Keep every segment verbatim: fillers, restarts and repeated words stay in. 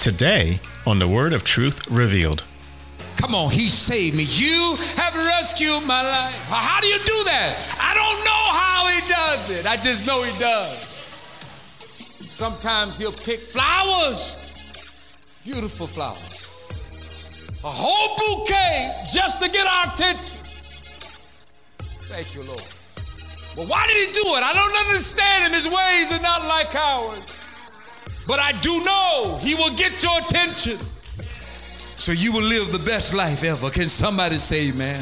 Today on the Word of Truth Revealed. Come on, he saved me. You have rescued my life. How do you do that? I don't know how he does it. I just know he does. Sometimes he'll pick flowers, beautiful flowers, a whole bouquet just to get our attention. Thank you, Lord. Well, why did he do it? I don't understand him. His ways are not like ours. But I do know he will get your attention. So you will live the best life ever. Can somebody say amen?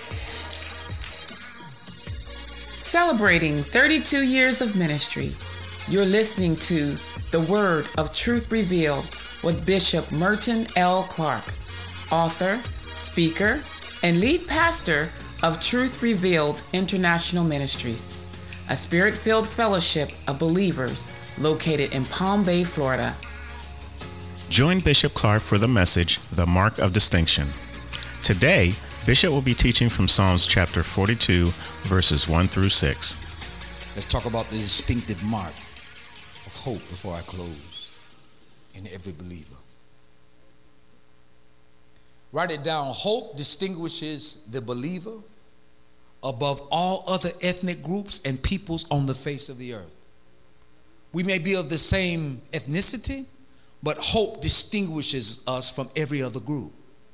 Celebrating thirty-two years of ministry, you're listening to The Word of Truth Revealed with Bishop Merton L. Clark, author, speaker, and lead pastor of Truth Revealed International Ministries, a spirit-filled fellowship of believers located in Palm Bay, Florida. Join Bishop Clark for the message, The Mark of Distinction. Today, Bishop will be teaching from Psalms chapter forty-two, verses one through six. Let's talk about the distinctive mark of hope before I close in every believer. Write it down. Hope distinguishes the believer above all other ethnic groups and peoples on the face of the earth. We may be of the same ethnicity, but hope distinguishes us from every other group.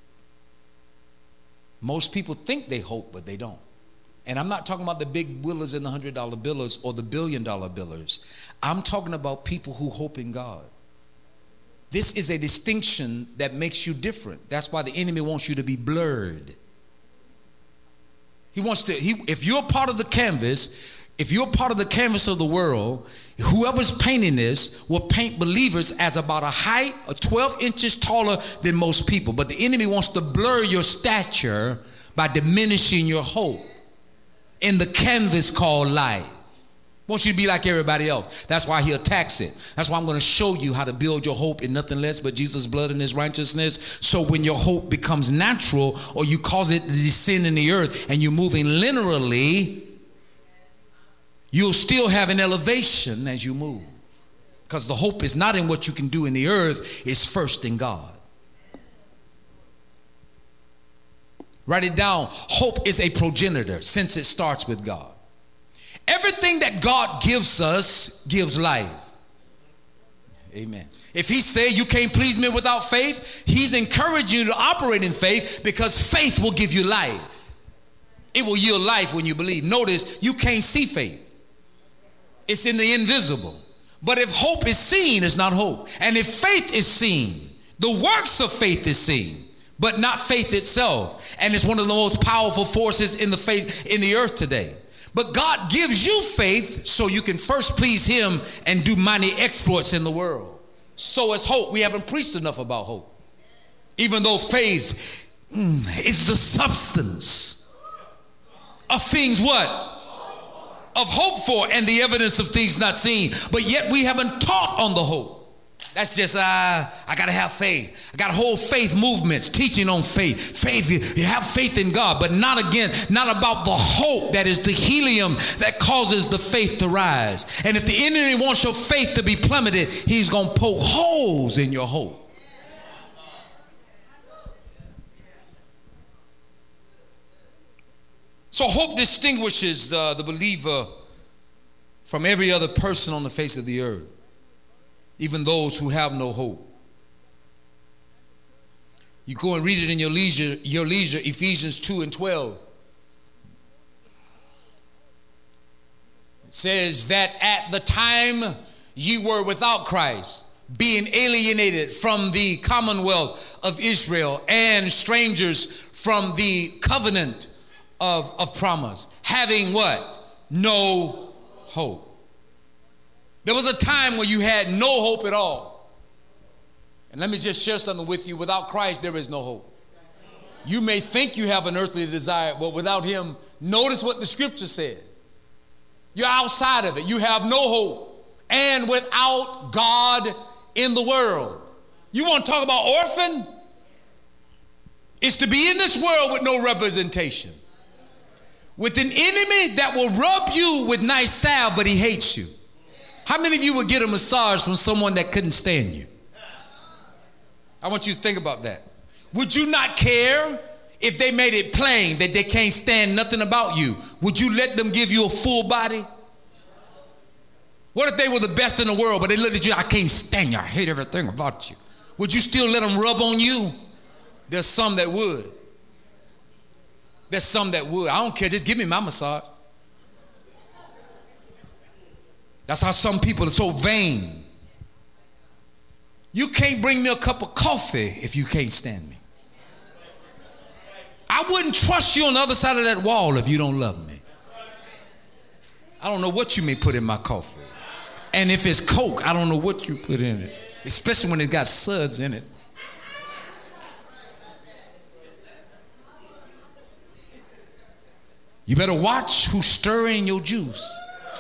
Most people think they hope, but they don't. And I'm not talking about the big willers and the hundred dollar billers or the billion dollar billers. I'm talking about people who hope in God. This is a distinction that makes you different. That's why the enemy wants you to be blurred. He wants to, he, if you're part of the canvas, if you're part of the canvas of the world, whoever's painting this will paint believers as about a height of twelve inches taller than most people. But the enemy wants to blur your stature by diminishing your hope in the canvas called life. Wants you to be like everybody else. That's why he attacks it. That's why I'm going to show you how to build your hope in nothing less but Jesus' blood and his righteousness. So when your hope becomes natural or you cause it to descend in the earth and you're moving linearly, you'll still have an elevation as you move. Because the hope is not in what you can do in the earth, it's first in God. Write it down. Hope is a progenitor since it starts with God. Everything that God gives us gives life. Amen. If he said you can't please me without faith, he's encouraging you to operate in faith because faith will give you life. It will yield life when you believe. Notice you can't see faith. It's in the invisible. But if hope is seen, it's not hope. And if faith is seen, the works of faith is seen, but not faith itself. And it's one of the most powerful forces in the faith in the earth today. But God gives you faith so you can first please him and do mighty exploits in the world. So is hope. We haven't preached enough about hope. Even though faith mm, is the substance of things what? Of hope for and the evidence of things not seen. But yet we haven't taught on the hope. That's just, uh, I got to have faith. I got whole faith movements teaching on faith. Faith, you have faith in God, but not again, not about the hope that is the helium that causes the faith to rise. And if the enemy wants your faith to be plummeted, he's going to poke holes in your hope. So hope distinguishes uh, the believer from every other person on the face of the earth, even those who have no hope. You go and read it in your leisure, your leisure, Ephesians two and twelve. It says that at the time ye were without Christ, being alienated from the commonwealth of Israel and strangers from the covenant of, of promise, having what? No hope. There was a time where you had no hope at all. And let me just share something with you. Without Christ, there is no hope. You may think you have an earthly desire, but without him, notice what the scripture says. You're outside of it. You have no hope. And without God in the world. You want to talk about orphan? It's to be in this world with no representation. With an enemy that will rub you with nice salve, but he hates you. How many of you would get a massage from someone that couldn't stand you? I want you to think about that. Would you not care if they made it plain that they can't stand nothing about you? Would you let them give you a full body? What if they were the best in the world, but they looked at you, I can't stand you, I hate everything about you. Would you still let them rub on you? There's some that would. There's some that would. I don't care, just give me my massage. That's how some people are so vain. You can't bring me a cup of coffee if you can't stand me. I wouldn't trust you on the other side of that wall if you don't love me. I don't know what you may put in my coffee. And if it's Coke, I don't know what you put in it. Especially when it got suds in it. You better watch who's stirring your juice.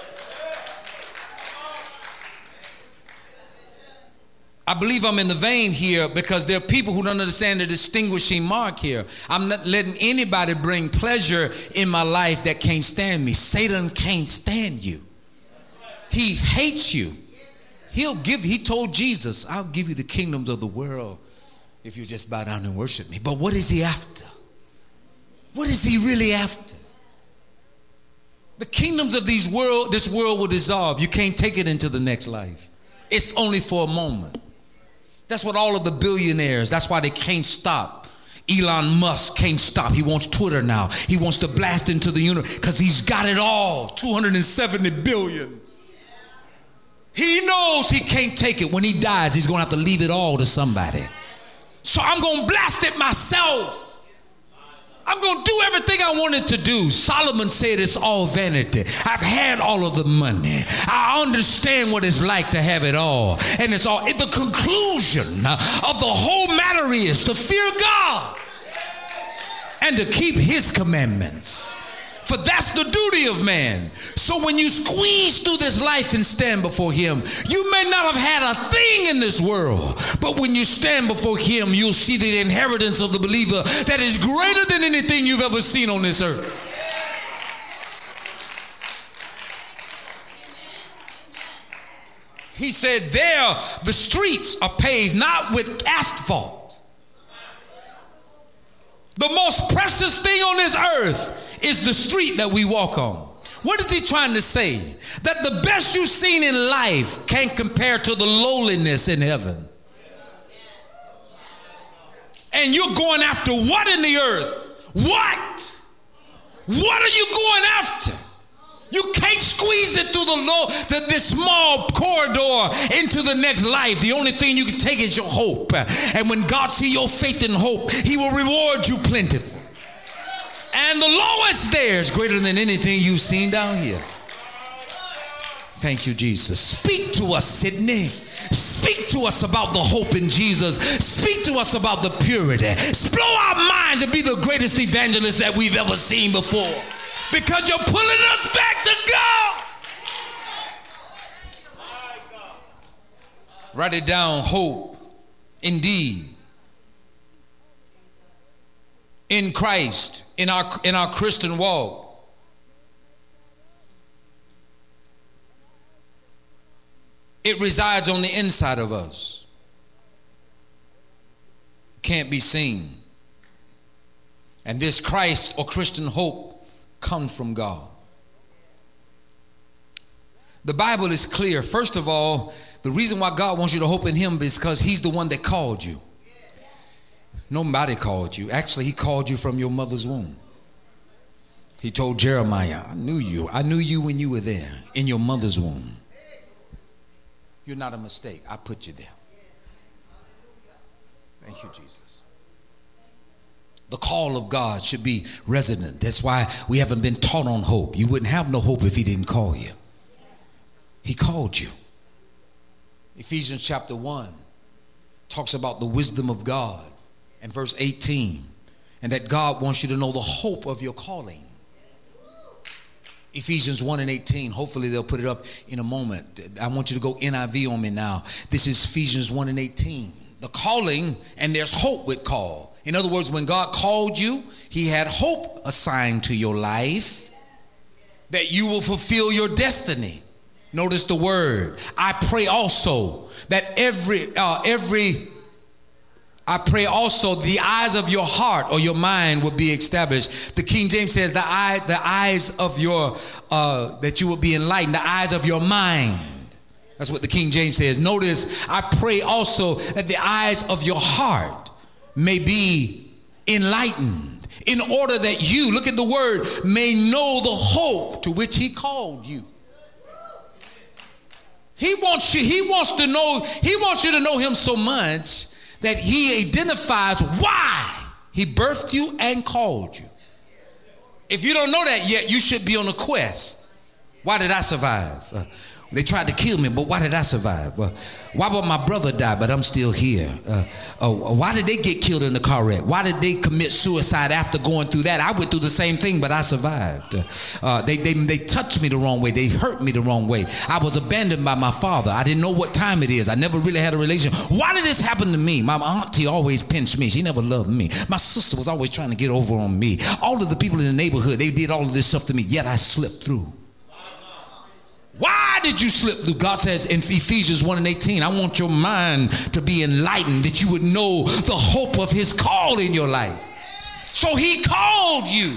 I believe I'm in the vein here because there are people who don't understand the distinguishing mark here. I'm not letting anybody bring pleasure in my life that can't stand me. Satan can't stand you. He hates you. He'll give, he told Jesus, I'll give you the kingdoms of the world if you just bow down and worship me. But what is he after? What is he really after? The kingdoms of these world, this world will dissolve. You can't take it into the next life. It's only for a moment. That's what all of the billionaires, that's why they can't stop. Elon Musk can't stop. He wants Twitter now. He wants to blast into the universe because he's got it all, two hundred seventy billion. He knows he can't take it. When he dies, he's going to have to leave it all to somebody. So I'm going to blast it myself. I'm going to do everything I wanted to do. Solomon said it's all vanity. I've had all of the money. I understand what it's like to have it all. And it's all, the conclusion of the whole matter is to fear God and to keep his commandments. For that's the duty of man. So when you squeeze through this life and stand before him, you may not have had a thing in this world, but when you stand before him, you'll see the inheritance of the believer that is greater than anything you've ever seen on this earth. He said there the streets are paved not with asphalt. The most precious thing on this earth is the street that we walk on. What is he trying to say? That the best you've seen in life can't compare to the lowliness in heaven. And you're going after what in the earth? What? What are you going after? You can't squeeze it through the low, the, this small corridor into the next life. The only thing you can take is your hope. And when God sees your faith and hope, he will reward you plentiful. And the lowest there is greater than anything you've seen down here. Thank you, Jesus. Speak to us, Sydney. Speak to us about the hope in Jesus. Speak to us about the purity. Blow our minds and be the greatest evangelist that we've ever seen before. Because you're pulling us back to God. Write it down. Hope indeed in Christ, in our in our Christian walk. It resides on the inside of us. Can't be seen. And this Christ or Christian hope comes from God. The Bible is clear. First of all, the reason why God wants you to hope in him is because he's the one that called you. Nobody called you. Actually, he called you from your mother's womb. He told Jeremiah, I knew you. I knew you when you were there in your mother's womb. You're not a mistake. I put you there. Thank you, Jesus. The call of God should be resident. That's why we haven't been taught on hope. You wouldn't have no hope if he didn't call you. He called you. Ephesians chapter one talks about the wisdom of God and verse eighteen, and that God wants you to know the hope of your calling. Ephesians one and eighteen. Hopefully they'll put it up in a moment. I want you to go N I V on me now. This is Ephesians one and eighteen. The calling, and there's hope with call. In other words, when God called you, he had hope assigned to your life that you will fulfill your destiny. Notice the word. I pray also that every uh, every I pray also the eyes of your heart or your mind will be established. The King James says the eye, the eyes of your, uh, that you will be enlightened, the eyes of your mind. That's what the King James says. Notice, I pray also that the eyes of your heart may be enlightened, in order that you, look at the word, may know the hope to which he called you. He wants you, he wants to know, he wants you to know him so much that he identifies why he birthed you and called you. If you don't know that yet, you should be on a quest. Why did I survive? Uh, They tried to kill me, but why did I survive? Uh, why would my brother die, but I'm still here? Uh, uh, why did they get killed in the car wreck? Why did they commit suicide after going through that? I went through the same thing, but I survived. Uh, they, they, they touched me the wrong way. They hurt me the wrong way. I was abandoned by my father. I didn't know what time it is. I never really had a relationship. Why did this happen to me? My auntie always pinched me. She never loved me. My sister was always trying to get over on me. All of the people in the neighborhood, they did all of this stuff to me, yet I slipped through. Why did you slip through? God says in Ephesians one and eighteen, I want your mind to be enlightened, that you would know the hope of his call in your life. So he called you.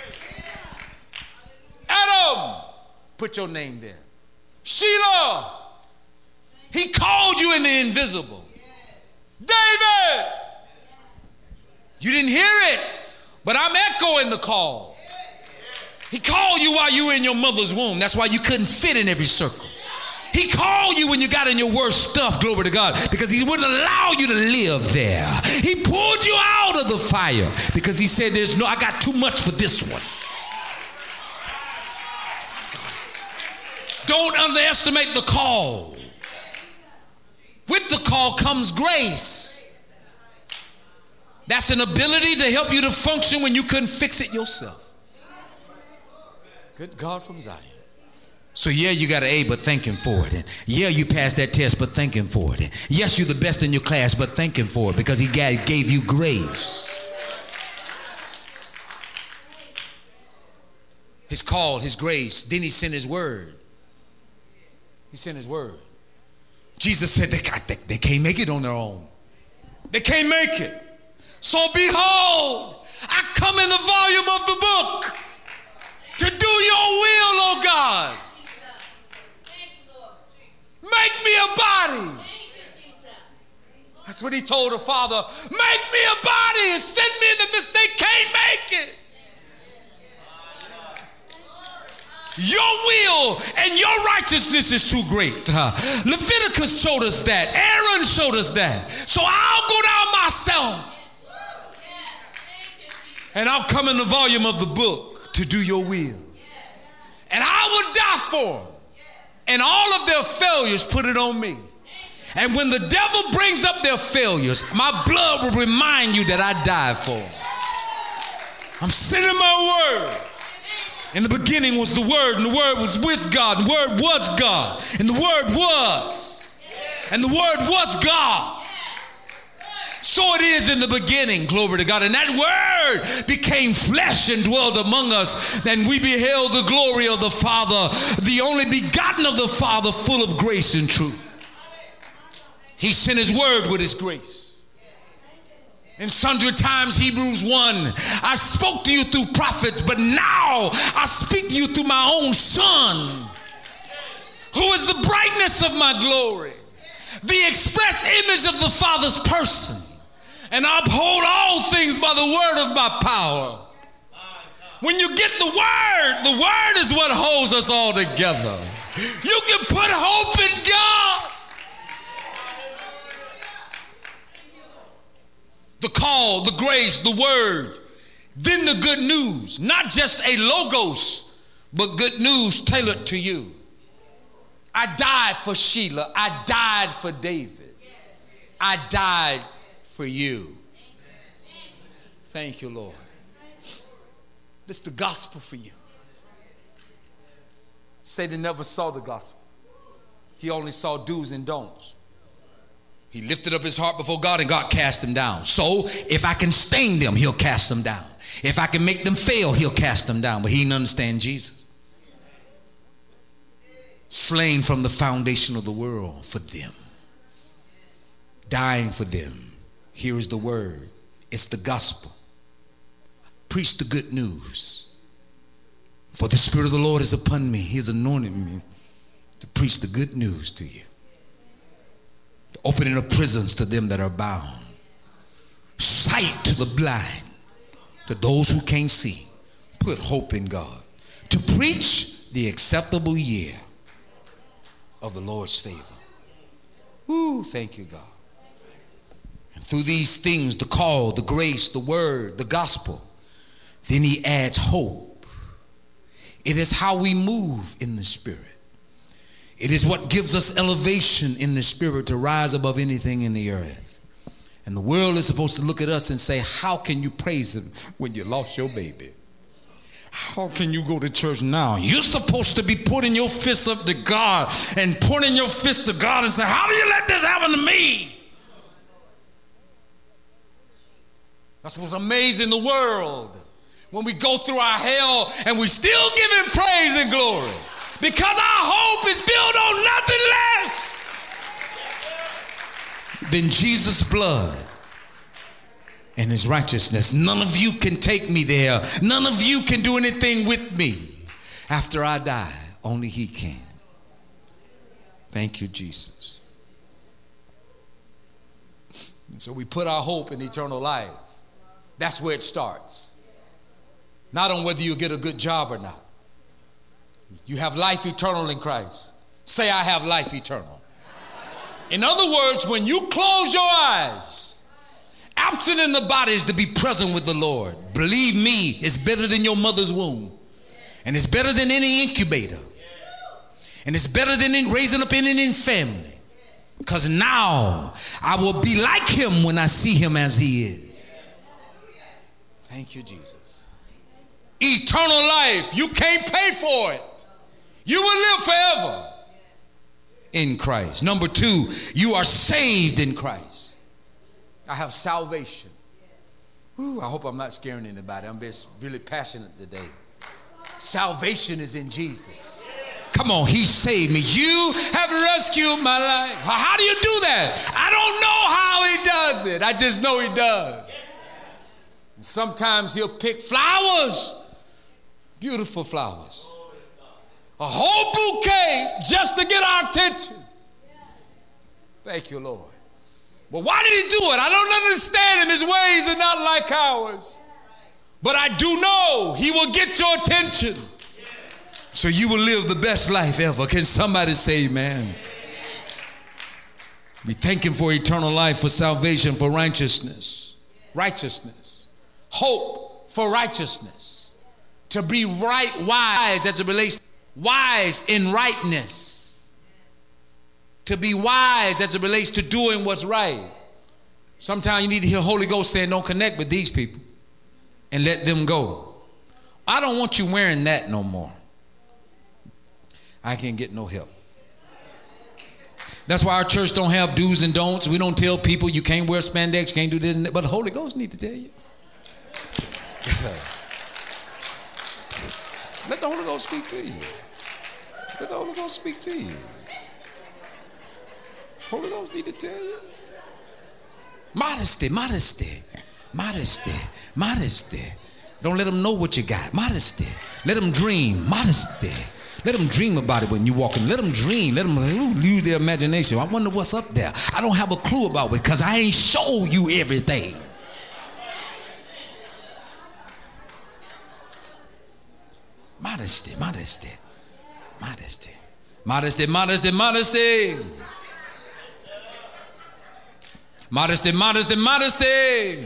Adam, put your name there. Sheila, he called you in the invisible. David, you didn't hear it, but I'm echoing the call. He called you while you were in your mother's womb. That's why you couldn't fit in every circle. He called you when you got in your worst stuff, glory to God, because he wouldn't allow you to live there. He pulled you out of the fire because he said, "There's no, I got too much for this one." Don't underestimate the call. With the call comes grace. That's an ability to help you to function when you couldn't fix it yourself. Good God from Zion. So yeah, you got an A, but thank him for it. And yeah, you passed that test, but thank him for it. And yes, you're the best in your class, but thank him for it, because he gave you grace. His call, his grace. Then he sent his word. He sent his word. Jesus said they, got, they, they can't make it on their own. They can't make it. So behold, I come in the volume of the book to do your will, oh God. Make me a body. That's what he told the Father. Make me a body and send me in the midst. They can't make it. Your will and your righteousness is too great. Uh, Leviticus showed us that. Aaron showed us that. So I'll go down myself. And I'll come in the volume of the book to do your will. And I will die for them. And all of their failures, put it on me. And when the devil brings up their failures, my blood will remind you that I died for them. I'm sending my word. In the beginning was the word, and the word was with God. The word was God. And the word was. And the word was God. So it is in the beginning, glory to God. And that word became flesh and dwelled among us. And we beheld the glory of the Father, the only begotten of the Father, full of grace and truth. He sent his word with his grace. In sundry times, Hebrews one, I spoke to you through prophets, but now I speak to you through my own Son, who is the brightness of my glory, the express image of the Father's person. And I uphold all things by the word of my power. When you get the word, the word is what holds us all together. You can put hope in God. The call, the grace, the word, then the good news. Not just a logos, but good news tailored to you. I died for Sheila. I died for David. I died for you. Thank you, Lord. This is the gospel for you. Satan never saw the gospel. He only saw do's and don'ts. He lifted up his heart before God, and God cast him down. So if I can stain them, he'll cast them down. If I can make them fail, he'll cast them down. But he didn't understand Jesus. Slain from the foundation of the world for them. Dying for them. Here is the word. It's the gospel. Preach the good news. For the Spirit of the Lord is upon me. He has anointed me to preach the good news to you. The opening of prisons to them that are bound. Sight to the blind. To those who can't see. Put hope in God. To preach the acceptable year of the Lord's favor. Woo, thank you, God. And through these things, the call, the grace, the word, the gospel, then he adds hope. It is how we move in the Spirit. It is what gives us elevation in the Spirit to rise above anything in the earth. And the world is supposed to look at us and say, how can you praise him when you lost your baby? How can you go to church now? You're supposed to be putting your fists up to God and pointing your fist to God and say, how do you let this happen to me? That's what's amazing in the world. When we go through our hell and we still give him praise and glory. Because our hope is built on nothing less than Jesus' blood and his righteousness. None of you can take me there. None of you can do anything with me after I die. Only he can. Thank you, Jesus. And so we put our hope in eternal life. That's where it starts. Not on whether you get a good job or not. You have life eternal in Christ. Say, I have life eternal. In other words, when you close your eyes, absent in the body is to be present with the Lord. Believe me, it's better than your mother's womb. And it's better than any incubator. And it's better than in raising up any family. Because now I will be like him when I see him as he is. Thank you, Jesus. Eternal life. You can't pay for it. You will live forever in Christ. Number two, you are saved in Christ. I have salvation. Ooh, I hope I'm not scaring anybody. I'm just really passionate today. Salvation is in Jesus. Come on, he saved me. You have rescued my life. How do you do that? I don't know how he does it. I just know he does. And sometimes he'll pick flowers, beautiful flowers. A whole bouquet just to get our attention. Thank you, Lord. But why did he do it? I don't understand him. His ways are not like ours. But I do know he will get your attention. So you will live the best life ever. Can somebody say amen? We thank him for eternal life, for salvation, for righteousness. Righteousness. Hope for righteousness. To be right, wise as it relates. Wise in rightness. To be wise as it relates to doing what's right. Sometimes you need to hear Holy Ghost saying, don't connect with these people and let them go. I don't want you wearing that no more. I can't get no help. That's why our church don't have do's and don'ts. We don't tell people you can't wear spandex, you can't do this and that. But the Holy Ghost need to tell you. Let the Holy Ghost speak to you. Let the Holy Ghost speak to you. Holy Ghost need to tell you. Modesty, modesty, modesty, modesty. Don't let them know what you got. Modesty. Let them dream. Modesty. Let them dream about it when you walk in. Let them dream. Let them use their imagination. I wonder what's up there. I don't have a clue about it because I ain't show you everything. Modesty, modesty, modesty, modesty, modesty, modesty, modesty, modesty, modesty.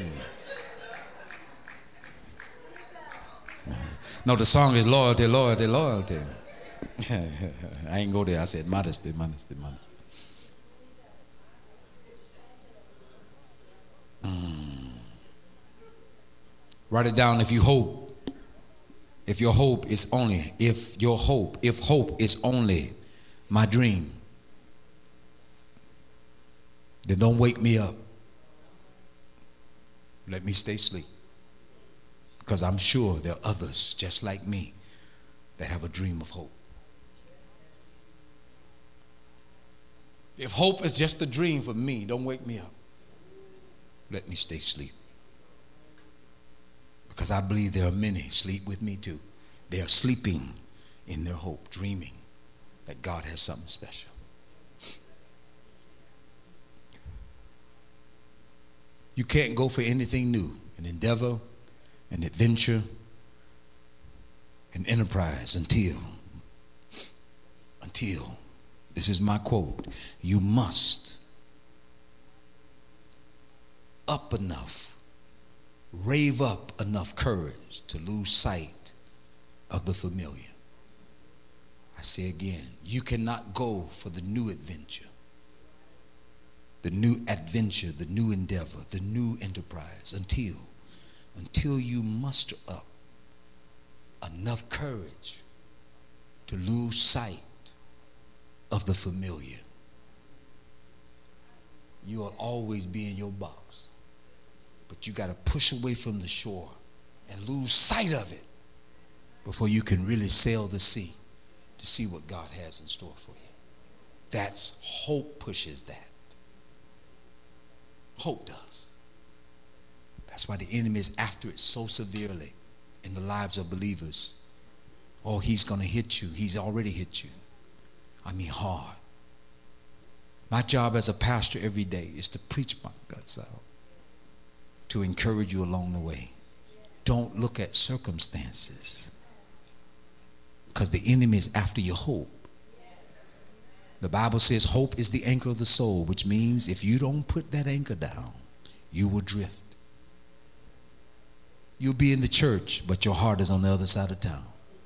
No, the song is loyalty, loyalty, loyalty. I ain't go there. I said modesty, modesty, modesty. Mm. Write it down if you hope. If your hope is only, if your hope, if hope is only my dream, then don't wake me up. Let me stay asleep. Because I'm sure there are others just like me that have a dream of hope. If hope is just a dream for me, don't wake me up. let me stay asleep. Because I believe there are many sleep with me too. They are sleeping in their hope, dreaming that God has something special. You can't go for anything new, an endeavor, an adventure, an enterprise until, until, this is my quote, you must up enough, rave up enough courage to lose sight of the familiar. I say again, you cannot go for the new adventure, the new adventure, the new endeavor, the new enterprise until, until you muster up enough courage to lose sight of the familiar. You will always be in your box, but you got to push away from the shore and lose sight of it before you can really sail the sea to see what God has in store for you. That's hope pushes that. Hope does. That's why the enemy is after it so severely in the lives of believers. Oh, he's going to hit you. He's already hit you. I mean hard. My job as a pastor every day is to preach my guts out, to encourage you along the way. Don't look at circumstances, because the enemy is after your hope. The Bible says hope is the anchor of the soul, which means if you don't put that anchor down, you will drift. You'll be in the church, but your heart is on the other side of town.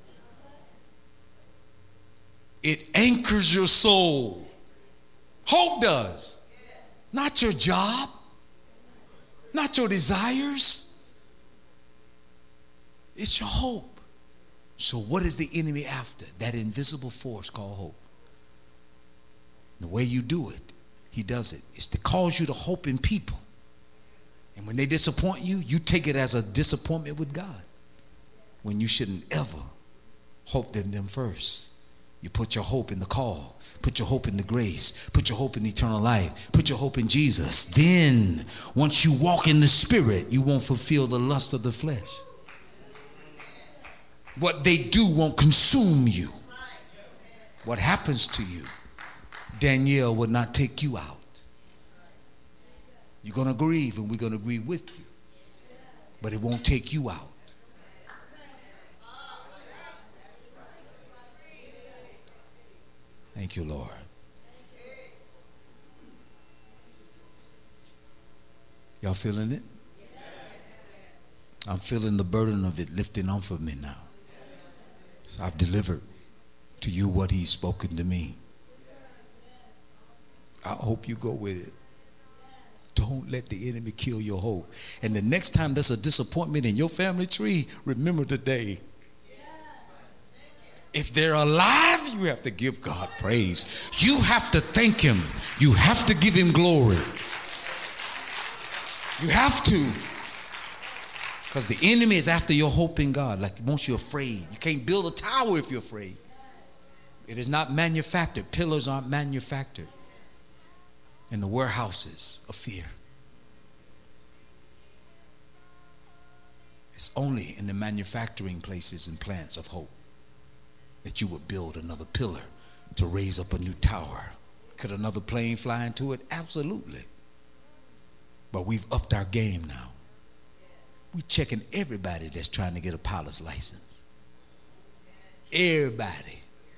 It anchors your soul. Hope does. Not your job, not your desires. It's your hope. So what is the enemy after? That invisible force called hope. The way you do it, he does it, is to cause you to hope in people. And when they disappoint you, you take it as a disappointment with God, when you shouldn't ever hope in them first. You put your hope in the call, put your hope in the grace, put your hope in eternal life, put your hope in Jesus. Then, once you walk in the Spirit, you won't fulfill the lust of the flesh. What they do won't consume you. What happens to you, Danielle will not take you out. You're going to grieve, and we're going to grieve with you, but it won't take you out. Thank you, Lord. Y'all feeling it? I'm feeling the burden of it lifting off of me now. So I've delivered to you what he's spoken to me. I hope you go with it. Don't let the enemy kill your hope. And the next time there's a disappointment in your family tree, remember today. If they're alive, you have to give God praise. You have to thank him. You have to give him glory. You have to. Because the enemy is after your hope in God. Like he wants you afraid. You can't build a tower if you're afraid. It is not manufactured. Pillars aren't manufactured in the warehouses of fear. It's only in the manufacturing places and plants of hope that you would build another pillar to raise up a new tower. Could another plane fly into it? Absolutely. But we've upped our game now. We're checking everybody that's trying to get a pilot's license. Everybody.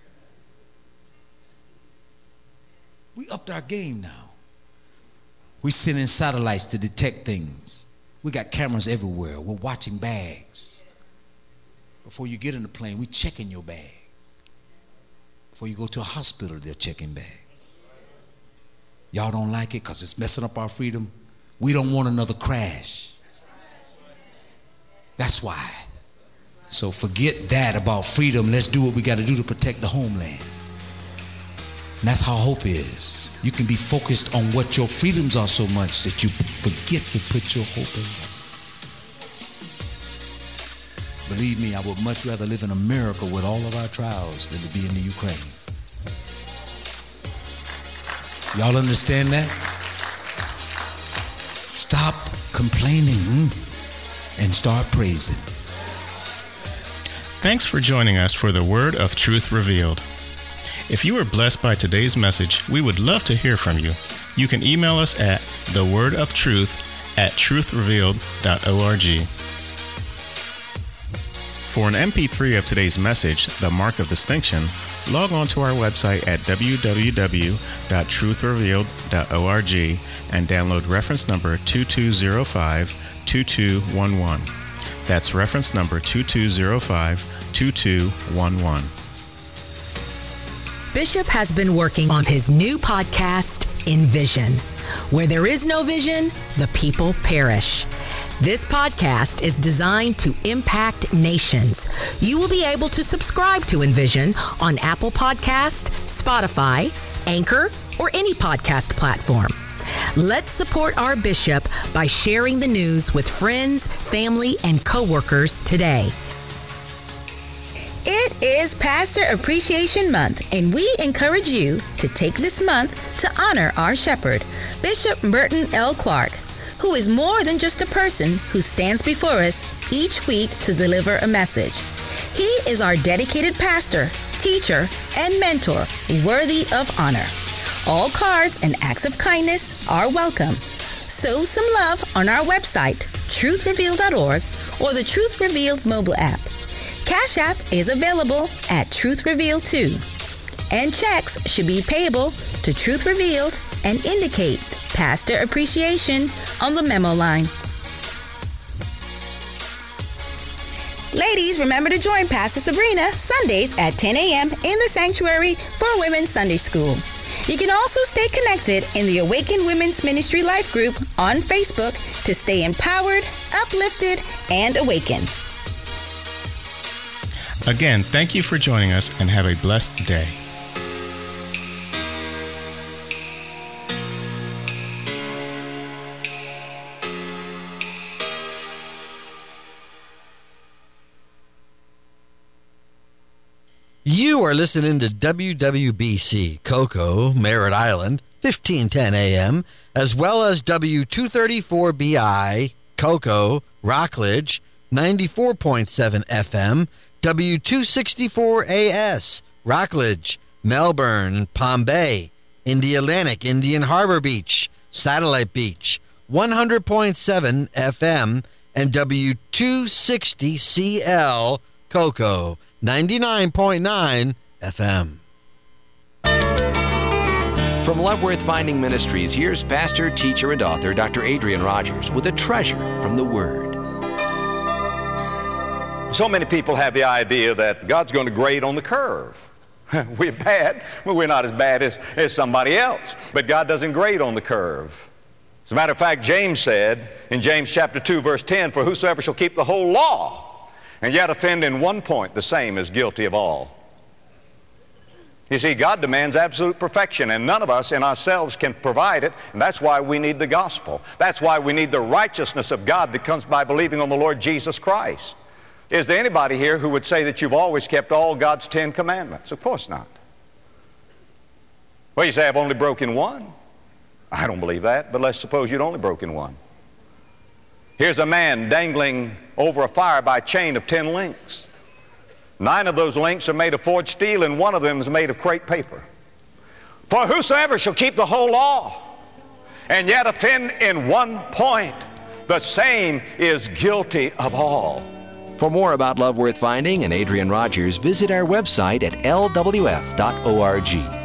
We upped our game now. We're sending satellites to detect things. We got cameras everywhere. We're watching bags. Before you get in the plane, we're checking your bags. Before you go to a hospital, they're checking bags. Y'all don't like it because it's messing up our freedom. We don't want another crash. That's why. So forget that about freedom. Let's do what we got to do to protect the homeland. And that's how hope is. You can be focused on what your freedoms are so much that you forget to put your hope in them. Believe me, I would much rather live in America with all of our trials than to be in the Ukraine. Y'all understand that? Stop complaining and start praising. Thanks for joining us for the Word of Truth Revealed. If you were blessed by today's message, we would love to hear from you. You can email us at thewordoftruth at truthrevealed dot org. For an M P three of today's message, The Mark of Distinction, log on to our website at w w w dot truth revealed dot org and download reference number two two zero five two two one one. That's reference number two two zero five two two one one. Bishop has been working on his new podcast, Envision. Where there is no vision, the people perish. This podcast is designed to impact nations. You will be able to subscribe to Envision on Apple Podcast, Spotify, Anchor, or any podcast platform. Let's support our bishop by sharing the news with friends, family, and coworkers today. It is Pastor Appreciation Month, and we encourage you to take this month to honor our shepherd, Bishop Merton L. Clark, who is more than just a person who stands before us each week to deliver a message. He is our dedicated pastor, teacher, and mentor, worthy of honor. All cards and acts of kindness are welcome. Sow some love on our website, truth revealed dot org, or the Truth Revealed mobile app. Cash App is available at Truth Revealed too. And checks should be payable to Truth Revealed and indicate Pastor Appreciation on the memo line. Ladies, remember to join Pastor Sabrina Sundays at ten a.m. in the sanctuary for Women's Sunday School. You can also stay connected in the Awakened Women's Ministry Life Group on Facebook to stay empowered, uplifted, and awakened. Again, thank you for joining us and have a blessed day. You are listening to W W B C Cocoa, Merritt Island, fifteen ten a.m., as well as W two thirty-four B I, Cocoa, Rockledge, ninety-four point seven F M, W two sixty-four A S, Rockledge, Melbourne, Palm Bay, Indialantic, Indian Harbor Beach, Satellite Beach, one hundred point seven F M, and W two sixty C L, Cocoa, ninety-nine point nine F M. From Loveworth Finding Ministries, here's pastor, teacher, and author Doctor Adrian Rogers with a treasure from the Word. So many people have the idea that God's going to grade on the curve. We're bad, but we're not as bad as, as somebody else. But God doesn't grade on the curve. As a matter of fact, James said in James chapter two, verse ten, "For whosoever shall keep the whole law, and yet offend in one point, the same is guilty of all." You see, God demands absolute perfection, and none of us in ourselves can provide it, and that's why we need the gospel. That's why we need the righteousness of God that comes by believing on the Lord Jesus Christ. Is there anybody here who would say that you've always kept all God's Ten Commandments? Of course not. Well, you say, "I've only broken one." I don't believe that, but let's suppose you'd only broken one. Here's a man dangling over a fire by a chain of ten links. Nine of those links are made of forged steel, and one of them is made of crepe paper. "For whosoever shall keep the whole law, and yet offend in one point, the same is guilty of all." For more about Love Worth Finding and Adrian Rogers, visit our website at L W F dot org.